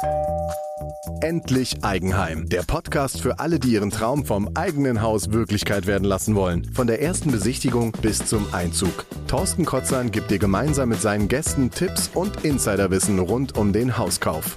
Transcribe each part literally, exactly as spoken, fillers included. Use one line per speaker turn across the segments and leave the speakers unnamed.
Endlich Eigenheim, der Podcast für alle, die ihren Traum vom eigenen Haus Wirklichkeit werden lassen wollen. Von der ersten Besichtigung bis zum Einzug. Thorsten Kotzan gibt dir gemeinsam mit seinen Gästen Tipps und Insiderwissen rund um den Hauskauf.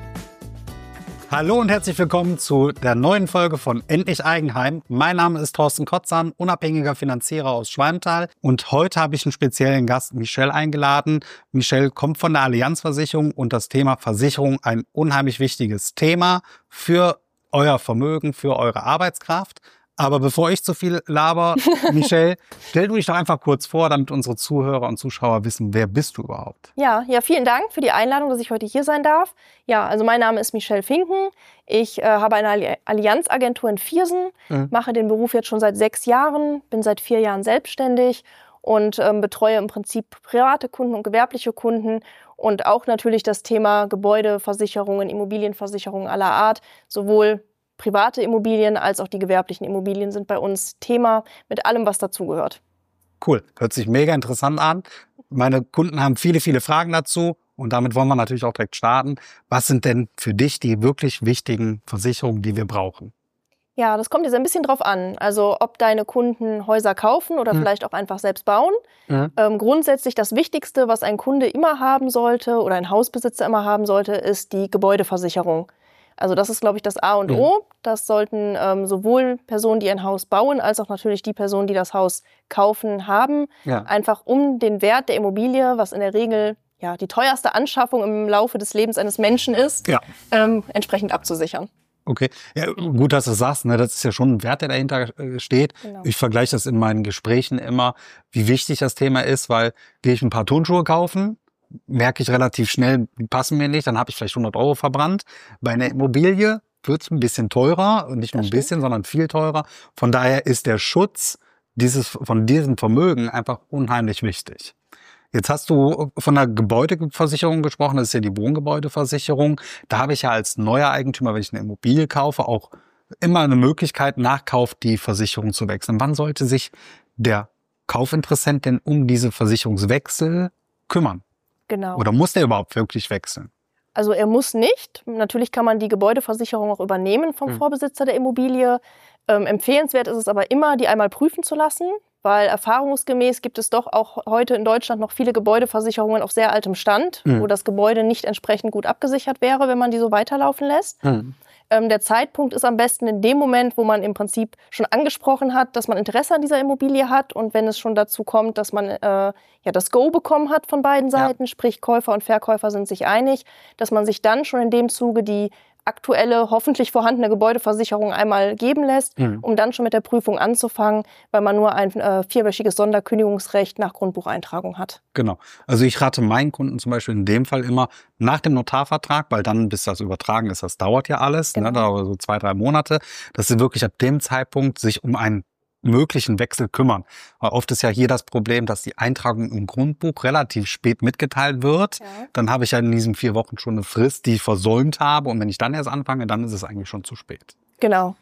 Hallo und herzlich willkommen zu der neuen Folge von Endlich Eigenheim. Mein Name ist Thorsten Kotzan, unabhängiger Finanzierer aus Schwalmtal. Und heute habe ich einen speziellen Gast, Michelle, eingeladen. Michelle kommt von der Allianz Versicherung und das Thema Versicherung ein unheimlich wichtiges Thema für euer Vermögen, für eure Arbeitskraft. Aber bevor ich zu viel laber, Michelle, stell du dich doch einfach kurz vor, damit unsere Zuhörer und Zuschauer wissen, wer bist du überhaupt?
Ja, ja, vielen Dank für die Einladung, dass ich heute hier sein darf. Ja, also mein Name ist Michelle Finken. Ich äh, habe eine Allianzagentur in Viersen, mhm. mache den Beruf jetzt schon seit sechs Jahren, bin seit vier Jahren selbstständig und ähm, betreue im Prinzip private Kunden und gewerbliche Kunden und auch natürlich das Thema Gebäudeversicherungen, Immobilienversicherungen aller Art, sowohl private Immobilien als auch die gewerblichen Immobilien sind bei uns Thema mit allem, was dazugehört.
Cool, hört sich mega interessant an. Meine Kunden haben viele, viele Fragen dazu und damit wollen wir natürlich auch direkt starten. Was sind denn für dich die wirklich wichtigen Versicherungen, die wir brauchen?
Ja, das kommt jetzt ein bisschen drauf an. Also ob deine Kunden Häuser kaufen oder mhm. vielleicht auch einfach selbst bauen. Mhm. Ähm, grundsätzlich das Wichtigste, was ein Kunde immer haben sollte oder ein Hausbesitzer immer haben sollte, ist die Gebäudeversicherung. Also das ist, glaube ich, das A und O. Mhm. Das sollten ähm, sowohl Personen, die ein Haus bauen, als auch natürlich die Personen, die das Haus kaufen, haben. Ja. Einfach um den Wert der Immobilie, was in der Regel ja die teuerste Anschaffung im Laufe des Lebens eines Menschen ist, ja. ähm, entsprechend abzusichern.
Okay, ja, gut, dass du das sagst, ne? Das ist ja schon ein Wert, der dahinter steht. Genau. Ich vergleiche das in meinen Gesprächen immer, wie wichtig das Thema ist, weil gehe ich ein paar Turnschuhe kaufen, merke ich relativ schnell, die passen mir nicht, dann habe ich vielleicht hundert Euro verbrannt. Bei einer Immobilie wird es ein bisschen teurer, und nicht nur ein bisschen, sondern viel teurer. Von daher ist der Schutz dieses von diesem Vermögen einfach unheimlich wichtig. Jetzt hast du von der Gebäudeversicherung gesprochen, das ist ja die Wohngebäudeversicherung. Da habe ich ja als neuer Eigentümer, wenn ich eine Immobilie kaufe, auch immer eine Möglichkeit, nach Kauf die Versicherung zu wechseln. Wann sollte sich der Kaufinteressent denn um diese Versicherungswechsel kümmern?
Genau.
Oder muss der überhaupt wirklich wechseln?
Also er muss nicht. Natürlich kann man die Gebäudeversicherung auch übernehmen vom hm. Vorbesitzer der Immobilie. Ähm, empfehlenswert ist es aber immer, die einmal prüfen zu lassen, weil erfahrungsgemäß gibt es doch auch heute in Deutschland noch viele Gebäudeversicherungen auf sehr altem Stand, hm. wo das Gebäude nicht entsprechend gut abgesichert wäre, wenn man die so weiterlaufen lässt. Hm. Ähm, der Zeitpunkt ist am besten in dem Moment, wo man im Prinzip schon angesprochen hat, dass man Interesse an dieser Immobilie hat und wenn es schon dazu kommt, dass man äh, ja das Go bekommen hat von beiden Seiten, ja. sprich Käufer und Verkäufer sind sich einig, dass man sich dann schon in dem Zuge die aktuelle, hoffentlich vorhandene Gebäudeversicherung einmal geben lässt, mhm. um dann schon mit der Prüfung anzufangen, weil man nur ein äh, vierwöchiges Sonderkündigungsrecht nach Grundbucheintragung hat.
Genau. Also ich rate meinen Kunden zum Beispiel in dem Fall immer nach dem Notarvertrag, weil dann, bis das übertragen ist, das dauert ja alles, genau. ne, dauert so zwei, drei Monate, dass sie wirklich ab dem Zeitpunkt sich um einen möglichen Wechsel kümmern. Weil oft ist ja hier das Problem, dass die Eintragung im Grundbuch relativ spät mitgeteilt wird. Ja. Dann habe ich ja in diesen vier Wochen schon eine Frist, die ich versäumt habe. Und wenn ich dann erst anfange, dann ist es eigentlich schon zu spät.
Genau.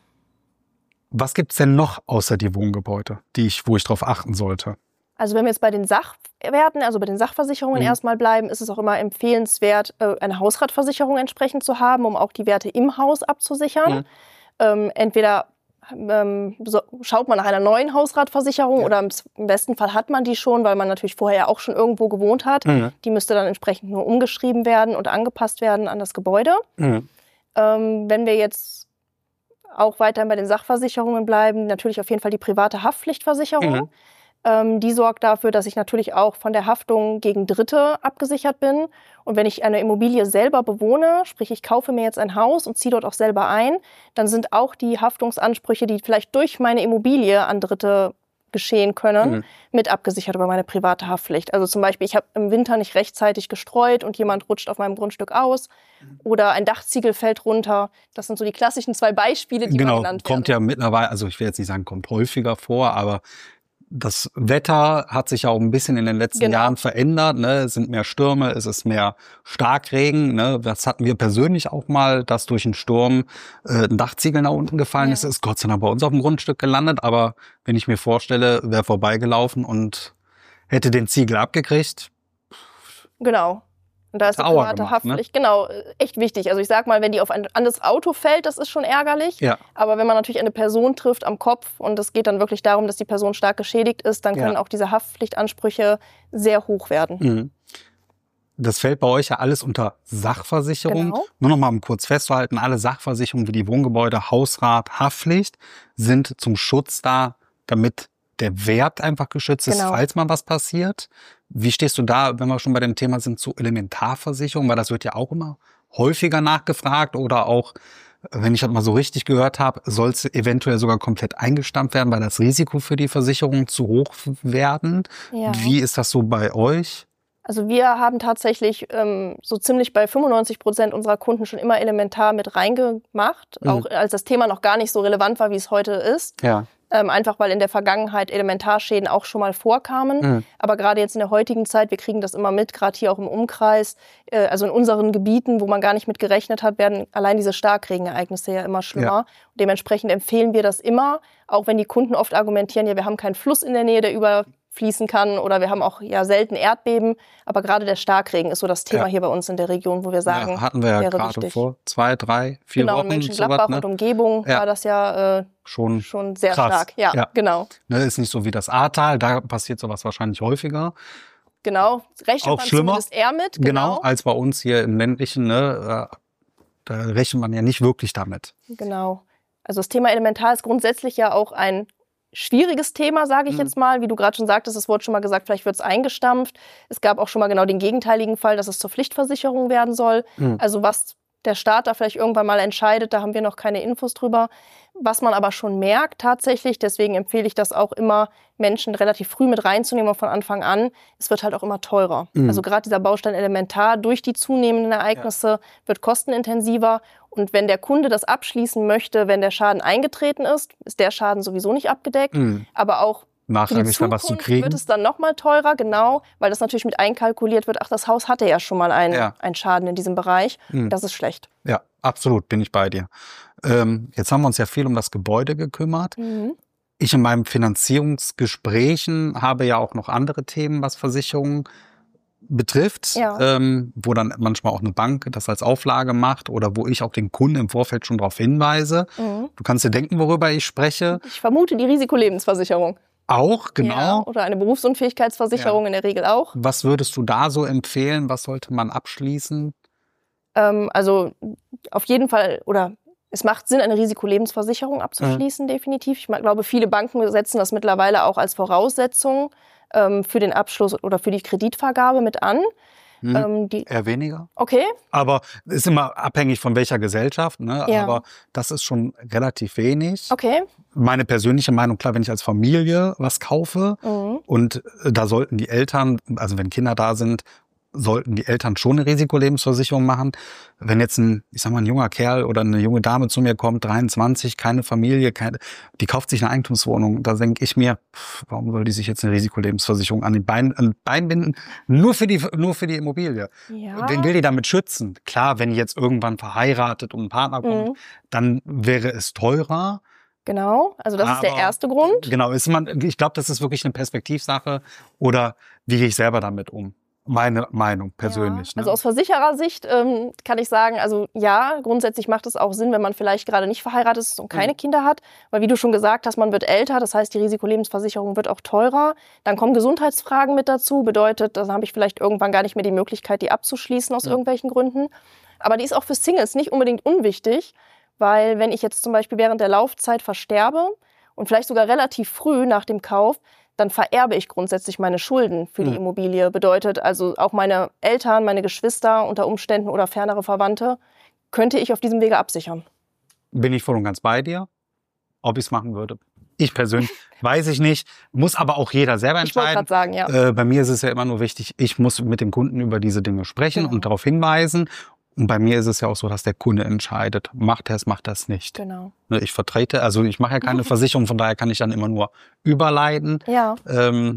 Was gibt's denn noch außer die Wohngebäude, die ich, wo ich drauf achten sollte?
Also wenn wir jetzt bei den Sachwerten, also bei den Sachversicherungen mhm. erstmal bleiben, ist es auch immer empfehlenswert, eine Hausratversicherung entsprechend zu haben, um auch die Werte im Haus abzusichern. Mhm. Ähm, entweder Ähm, so, schaut man nach einer neuen Hausratversicherung ja. oder im, im besten Fall hat man die schon, weil man natürlich vorher ja auch schon irgendwo gewohnt hat. Mhm. Die müsste dann entsprechend nur umgeschrieben werden und angepasst werden an das Gebäude. Mhm. Ähm, wenn wir jetzt auch weiterhin bei den Sachversicherungen bleiben, natürlich auf jeden Fall die private Haftpflichtversicherung. Mhm. Ähm, die sorgt dafür, dass ich natürlich auch von der Haftung gegen Dritte abgesichert bin. Und wenn ich eine Immobilie selber bewohne, sprich ich kaufe mir jetzt ein Haus und ziehe dort auch selber ein, dann sind auch die Haftungsansprüche, die vielleicht durch meine Immobilie an Dritte geschehen können, mhm. mit abgesichert über meine private Haftpflicht. Also zum Beispiel, ich habe im Winter nicht rechtzeitig gestreut und jemand rutscht auf meinem Grundstück aus oder ein Dachziegel fällt runter. Das sind so die klassischen zwei Beispiele, die
genau,
mal genannt werden.
Kommt ja mittlerweile, also ich will jetzt nicht sagen, kommt häufiger vor, aber das Wetter hat sich ja auch ein bisschen in den letzten genau. Jahren verändert. Ne? Es sind mehr Stürme, es ist mehr Starkregen. Ne? Das hatten wir persönlich auch mal, dass durch einen Sturm äh, ein Dachziegel nach unten gefallen ja. ist. Ist Gott sei Dank bei uns auf dem Grundstück gelandet. Aber wenn ich mir vorstelle, wäre vorbeigelaufen und hätte den Ziegel abgekriegt.
Genau. Und da ist die private gemacht, Haftpflicht, ne? Genau, echt wichtig. Also ich sag mal, wenn die auf ein anderes Auto fällt, das ist schon ärgerlich. Ja. Aber wenn man natürlich eine Person trifft am Kopf und es geht dann wirklich darum, dass die Person stark geschädigt ist, dann können ja. auch diese Haftpflichtansprüche sehr hoch werden.
Mhm. Das fällt bei euch ja alles unter Sachversicherung. Genau. Nur noch mal um kurz festzuhalten, alle Sachversicherungen wie die Wohngebäude, Hausrat, Haftpflicht sind zum Schutz da, damit der Wert einfach geschützt ist, genau. falls mal was passiert. Wie stehst du da, wenn wir schon bei dem Thema sind, zu Elementarversicherung? Weil das wird ja auch immer häufiger nachgefragt oder auch, wenn ich das mal so richtig gehört habe, soll es eventuell sogar komplett eingestampft werden, weil das Risiko für die Versicherung zu hoch werden. Ja. Wie ist das so bei euch?
Also wir haben tatsächlich ähm, so ziemlich bei fünfundneunzig Prozent unserer Kunden schon immer elementar mit reingemacht, mhm. auch als das Thema noch gar nicht so relevant war, wie es heute ist. Ja. Ähm, einfach weil in der Vergangenheit Elementarschäden auch schon mal vorkamen. Mhm. Aber gerade jetzt in der heutigen Zeit, wir kriegen das immer mit, gerade hier auch im Umkreis, äh, also in unseren Gebieten, wo man gar nicht mit gerechnet hat, werden allein diese Starkregenereignisse ja immer schlimmer. Ja. Und dementsprechend empfehlen wir das immer, auch wenn die Kunden oft argumentieren, ja, wir haben keinen Fluss in der Nähe, der überfließen kann, oder wir haben auch ja selten Erdbeben. Aber gerade der Starkregen ist so das Thema ja. hier bei uns in der Region, wo wir sagen,
ja, hatten wir ja gerade vor zwei, drei, vier
genau,
Wochen.
Genau, in Mönchengladbach ne? und Umgebung ja. war das ja äh, schon, schon sehr krass. stark. Ja, ja. genau.
Ne, ist nicht so wie das Ahrtal, da passiert sowas wahrscheinlich häufiger.
Genau, rechnet
auch
man
schlimmer.
zumindest eher mit.
Genau. genau, als bei uns hier im ländlichen, ne, da rechnet man ja nicht wirklich damit.
Genau. Also das Thema Elementar ist grundsätzlich ja auch ein schwieriges Thema, sage ich mhm. jetzt mal. Wie du gerade schon sagtest, es wurde schon mal gesagt, vielleicht wird es eingestampft. Es gab auch schon mal genau den gegenteiligen Fall, dass es zur Pflichtversicherung werden soll. Mhm. Also was der Staat da vielleicht irgendwann mal entscheidet, da haben wir noch keine Infos drüber. Was man aber schon merkt tatsächlich, deswegen empfehle ich das auch immer, Menschen relativ früh mit reinzunehmen und von Anfang an, es wird halt auch immer teurer. Mhm. Also gerade dieser Baustein Elementar durch die zunehmenden Ereignisse ja. wird kostenintensiver. Und wenn der Kunde das abschließen möchte, wenn der Schaden eingetreten ist, ist der Schaden sowieso nicht abgedeckt. Mhm. Aber auch
nachrangig ist da was zu kriegen.
Wird es dann nochmal teurer, genau, weil das natürlich mit einkalkuliert wird. Ach, das Haus hatte ja schon mal einen, ja. einen Schaden in diesem Bereich. Mhm. Das ist schlecht.
Ja, absolut, bin ich bei dir. Ähm, jetzt haben wir uns ja viel um das Gebäude gekümmert. Mhm. Ich in meinen Finanzierungsgesprächen habe ja auch noch andere Themen, was Versicherungen betrifft, ja. ähm, wo dann manchmal auch eine Bank das als Auflage macht oder wo ich auch den Kunden im Vorfeld schon darauf hinweise. Mhm. Du kannst dir denken, worüber ich spreche.
Ich vermute die Risikolebensversicherung.
Auch, genau. Ja,
oder eine Berufsunfähigkeitsversicherung ja. in der Regel auch.
Was würdest du da so empfehlen? Was sollte man abschließen?
Ähm, also auf jeden Fall, oder es macht Sinn, eine Risikolebensversicherung abzuschließen, mhm. definitiv. Ich glaube, viele Banken setzen das mittlerweile auch als Voraussetzung ähm, für den Abschluss oder für die Kreditvergabe mit an.
Hm, ähm, die eher weniger.
Okay.
Aber ist immer abhängig von welcher Gesellschaft, ne? Ja. Aber das ist schon relativ wenig.
Okay.
Meine persönliche Meinung, klar, wenn ich als Familie was kaufe mhm. und da sollten die Eltern, also wenn Kinder da sind, sollten die Eltern schon eine Risikolebensversicherung machen. Wenn jetzt ein, ich sag mal, ein junger Kerl oder eine junge Dame zu mir kommt, dreiundzwanzig, keine Familie, keine, die kauft sich eine Eigentumswohnung, da denke ich mir, pff, warum soll die sich jetzt eine Risikolebensversicherung an den Bein, an den Bein binden? Nur für die, nur für die Immobilie. Ja. Wen will die damit schützen? Klar, wenn die jetzt irgendwann verheiratet und ein Partner kommt, mhm. dann wäre es teurer.
Genau, also das Aber, ist der erste Grund.
Genau, ist man, ich glaube, das ist wirklich eine Perspektivsache. Oder wie gehe ich selber damit um? Meine Meinung persönlich.
Ja, also aus Versicherersicht ähm, kann ich sagen, also ja, grundsätzlich macht es auch Sinn, wenn man vielleicht gerade nicht verheiratet ist und keine mhm. Kinder hat. Weil wie du schon gesagt hast, man wird älter, das heißt, die Risikolebensversicherung wird auch teurer. Dann kommen Gesundheitsfragen mit dazu, bedeutet, da habe ich vielleicht irgendwann gar nicht mehr die Möglichkeit, die abzuschließen aus ja. irgendwelchen Gründen. Aber die ist auch für Singles nicht unbedingt unwichtig, weil wenn ich jetzt zum Beispiel während der Laufzeit versterbe und vielleicht sogar relativ früh nach dem Kauf, dann vererbe ich grundsätzlich meine Schulden für die mhm. Immobilie. Bedeutet also auch meine Eltern, meine Geschwister unter Umständen oder fernere Verwandte könnte ich auf diesem Wege absichern.
Bin ich voll und ganz bei dir, ob ich es machen würde. Ich persönlich weiß ich nicht, muss aber auch jeder selber entscheiden.
Ich wollte gerade sagen, ja.
Äh, bei mir ist es ja immer nur wichtig, ich muss mit dem Kunden über diese Dinge sprechen genau. und darauf hinweisen. Und bei mir ist es ja auch so, dass der Kunde entscheidet, macht er es, macht er es nicht.
Genau.
Ich vertrete, also ich mache ja keine Versicherung, von daher kann ich dann immer nur überleiten.
Ja.
Ähm,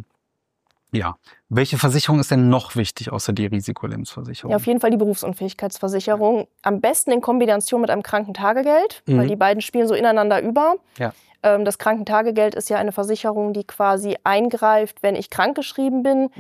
ja. Welche Versicherung ist denn noch wichtig außer die Risikolebensversicherung?
Ja, auf jeden Fall die Berufsunfähigkeitsversicherung. Am besten in Kombination mit einem Krankentagegeld, mhm. weil die beiden spielen so ineinander über.
Ja.
Ähm, das Krankentagegeld ist ja eine Versicherung, die quasi eingreift, wenn ich krankgeschrieben bin. Mhm.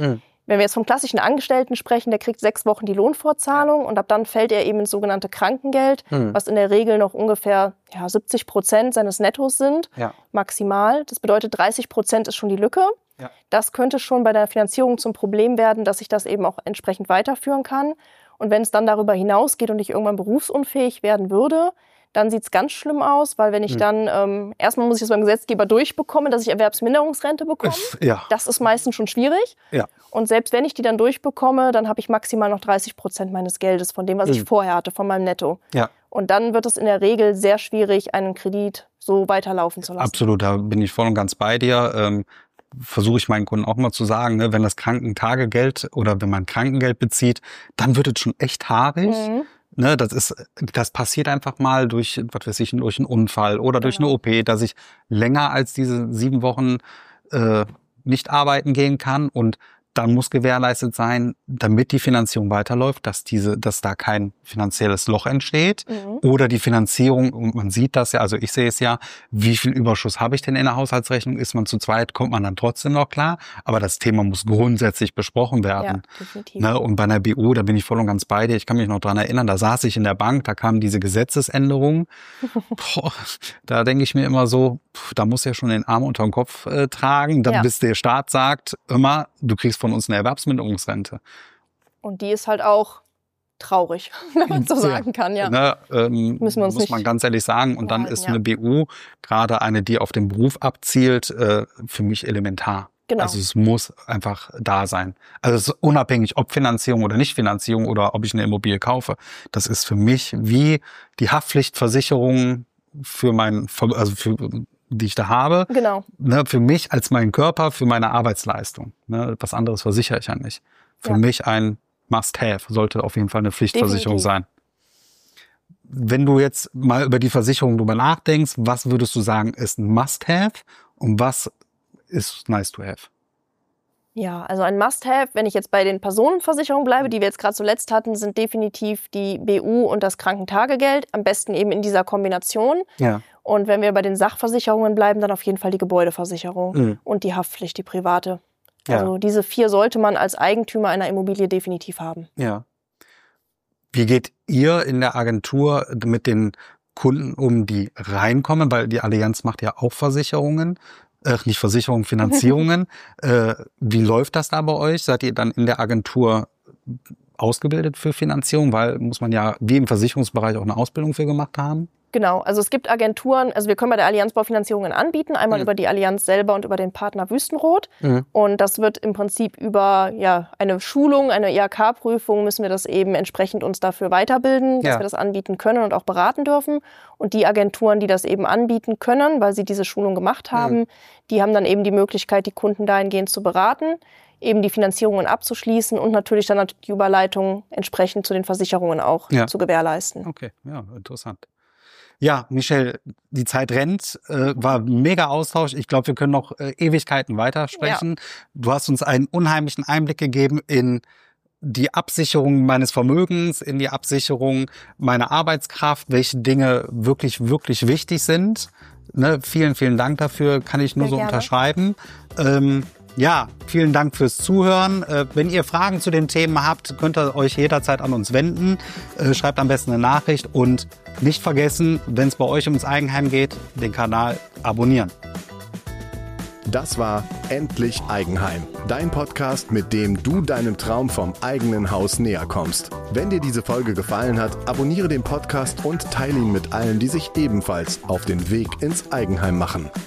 Wenn wir jetzt vom klassischen Angestellten sprechen, der kriegt sechs Wochen die Lohnfortzahlung und ab dann fällt er eben ins sogenannte Krankengeld, mhm. was in der Regel noch ungefähr ja, siebzig Prozent seines Nettos sind, ja. maximal. Das bedeutet, dreißig Prozent ist schon die Lücke. Ja. Das könnte schon bei der Finanzierung zum Problem werden, dass ich das eben auch entsprechend weiterführen kann. Und wenn es dann darüber hinausgeht und ich irgendwann berufsunfähig werden würde, dann sieht es ganz schlimm aus, weil wenn ich dann, ähm, erstmal muss ich es beim Gesetzgeber durchbekommen, dass ich Erwerbsminderungsrente bekomme. Ja. Das ist meistens schon schwierig. Ja. Und selbst wenn ich die dann durchbekomme, dann habe ich maximal noch dreißig Prozent meines Geldes von dem, was mhm. ich vorher hatte, von meinem Netto. Ja. Und dann wird es in der Regel sehr schwierig, einen Kredit so weiterlaufen zu lassen.
Absolut, da bin ich voll und ganz bei dir. Ähm, versuche ich meinen Kunden auch mal zu sagen, ne, wenn das Krankentagegeld oder wenn man Krankengeld bezieht, dann wird es schon echt haarig. Mhm. Ne, das ist, das passiert einfach mal durch, was weiß ich, durch einen Unfall oder durch genau. eine O P, dass ich länger als diese sieben Wochen äh, nicht arbeiten gehen kann und dann muss gewährleistet sein, damit die Finanzierung weiterläuft, dass diese, dass da kein finanzielles Loch entsteht mhm. oder die Finanzierung, und man sieht das ja, also ich sehe es ja, wie viel Überschuss habe ich denn in der Haushaltsrechnung? Ist man zu zweit, kommt man dann trotzdem noch klar, aber das Thema muss grundsätzlich besprochen werden. Ja, definitiv. Ne? Und bei einer B U, da bin ich voll und ganz bei dir, ich kann mich noch dran erinnern, da saß ich in der Bank, da kamen diese Gesetzesänderungen, Boah, da denke ich mir immer so, pff, da muss ja schon den Arm unter den Kopf äh, tragen, dann ja. bis der Staat sagt, immer, du kriegst von uns eine Erwerbsminderungsrente.
Und die ist halt auch traurig, wenn man so ja. sagen kann. Ja.
Ne, ähm, Müssen wir uns muss nicht man ganz ehrlich sagen. Und dann ist ja. eine B U, gerade eine, die auf den Beruf abzielt, äh, für mich elementar. Genau. Also es muss einfach da sein. Also es ist unabhängig, ob Finanzierung oder Nicht-Finanzierung oder ob ich eine Immobilie kaufe. Das ist für mich wie die Haftpflichtversicherung für mein, also für die ich da habe, genau. ne, für mich als meinen Körper, für meine Arbeitsleistung. Ne, was anderes versichere ich ja nicht. Für ja. mich ein Must-Have, sollte auf jeden Fall eine Pflichtversicherung Definitiv. sein. Wenn du jetzt mal über die Versicherung drüber nachdenkst, was würdest du sagen, ist ein Must-Have und was ist Nice-to-Have?
Ja, also ein Must-Have, wenn ich jetzt bei den Personenversicherungen bleibe, die wir jetzt gerade zuletzt hatten, sind definitiv die B U und das Krankentagegeld, am besten eben in dieser Kombination. Ja. Und wenn wir bei den Sachversicherungen bleiben, dann auf jeden Fall die Gebäudeversicherung mhm. und die Haftpflicht, die private. Also ja. diese vier sollte man als Eigentümer einer Immobilie definitiv haben.
Ja. Wie geht ihr in der Agentur mit den Kunden um, die reinkommen? Weil die Allianz macht ja auch Versicherungen. Äh, nicht Versicherungen, Finanzierungen. äh, wie läuft das da bei euch? Seid ihr dann in der Agentur ausgebildet für Finanzierung? Weil muss man ja wie im Versicherungsbereich auch eine Ausbildung für gemacht haben.
Genau, also es gibt Agenturen, also wir können bei der Allianz Baufinanzierungen anbieten, einmal mhm. über die Allianz selber und über den Partner Wüstenrot. Mhm. Und das wird im Prinzip über ja, eine Schulung, eine I H K-Prüfung, müssen wir das eben entsprechend uns dafür weiterbilden, dass ja. wir das anbieten können und auch beraten dürfen. Und die Agenturen, die das eben anbieten können, weil sie diese Schulung gemacht haben, mhm. die haben dann eben die Möglichkeit, die Kunden dahingehend zu beraten, eben die Finanzierungen abzuschließen und natürlich dann die Überleitung entsprechend zu den Versicherungen auch ja. zu gewährleisten.
Okay, ja, interessant. Ja, Michelle, die Zeit rennt, äh, war mega Austausch. Ich glaube, wir können noch äh, Ewigkeiten weitersprechen. Ja. Du hast uns einen unheimlichen Einblick gegeben in die Absicherung meines Vermögens, in die Absicherung meiner Arbeitskraft, welche Dinge wirklich, wirklich wichtig sind. Ne, vielen, vielen Dank dafür, kann ich nur Sehr so gerne. unterschreiben. Ähm, Ja, vielen Dank fürs Zuhören. Äh, wenn ihr Fragen zu den Themen habt, könnt ihr euch jederzeit an uns wenden. Äh, schreibt am besten eine Nachricht und nicht vergessen, wenn es bei euch ums Eigenheim geht, den Kanal abonnieren.
Das war Endlich Eigenheim, dein Podcast, mit dem du deinem Traum vom eigenen Haus näher kommst. Wenn dir diese Folge gefallen hat, abonniere den Podcast und teile ihn mit allen, die sich ebenfalls auf den Weg ins Eigenheim machen.